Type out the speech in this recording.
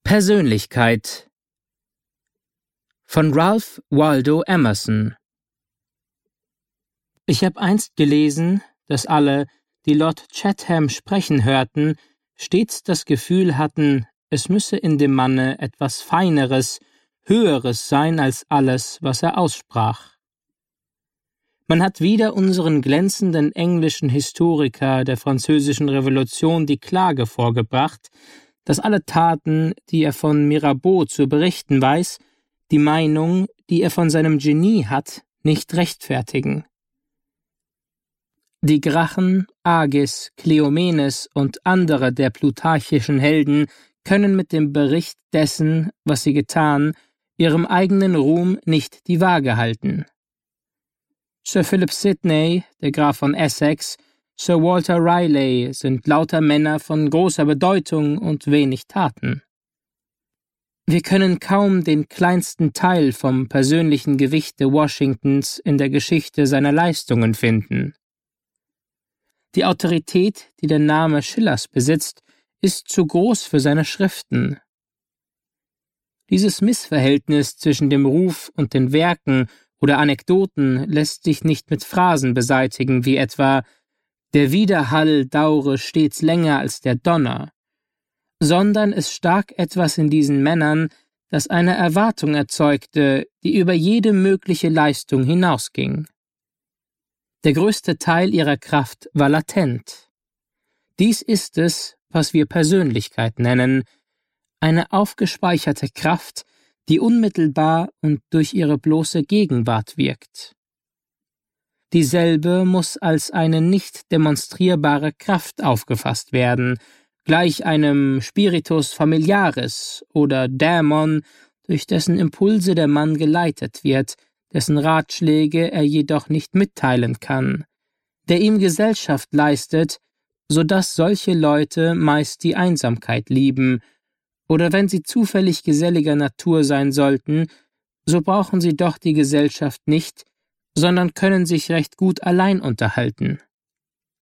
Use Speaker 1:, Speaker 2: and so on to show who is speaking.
Speaker 1: Persönlichkeit von Ralph Waldo Emerson. Ich habe einst gelesen, dass alle, die Lord Chatham sprechen hörten, stets das Gefühl hatten, es müsse in dem Manne etwas Feineres, Höheres sein als alles, was er aussprach. Man hat wieder unseren glänzenden englischen Historiker der Französischen Revolution die Klage vorgebracht, dass alle Taten, die er von Mirabeau zu berichten weiß, die Meinung, die er von seinem Genie hat, nicht rechtfertigen. Die Gracchen, Agis, Kleomenes und andere der plutarchischen Helden können mit dem Bericht dessen, was sie getan, ihrem eigenen Ruhm nicht die Waage halten. Sir Philip Sidney, der Graf von Essex, Sir Walter Raleigh sind lauter Männer von großer Bedeutung und wenig Taten. Wir können kaum den kleinsten Teil vom persönlichen Gewichte Washingtons in der Geschichte seiner Leistungen finden. Die Autorität, die der Name Schillers besitzt, ist zu groß für seine Schriften. Dieses Missverhältnis zwischen dem Ruf und den Werken oder Anekdoten lässt sich nicht mit Phrasen beseitigen, wie etwa »Der Widerhall daure stets länger als der Donner«, sondern es stak etwas in diesen Männern, das eine Erwartung erzeugte, die über jede mögliche Leistung hinausging. Der größte Teil ihrer Kraft war latent. Dies ist es, was wir Persönlichkeit nennen, eine aufgespeicherte Kraft, die unmittelbar und durch ihre bloße Gegenwart wirkt. Dieselbe muss als eine nicht demonstrierbare Kraft aufgefasst werden, gleich einem Spiritus familiaris oder Dämon, durch dessen Impulse der Mann geleitet wird, dessen Ratschläge er jedoch nicht mitteilen kann, der ihm Gesellschaft leistet, so dass solche Leute meist die Einsamkeit lieben, oder wenn sie zufällig geselliger Natur sein sollten, so brauchen sie doch die Gesellschaft nicht, sondern können sich recht gut allein unterhalten.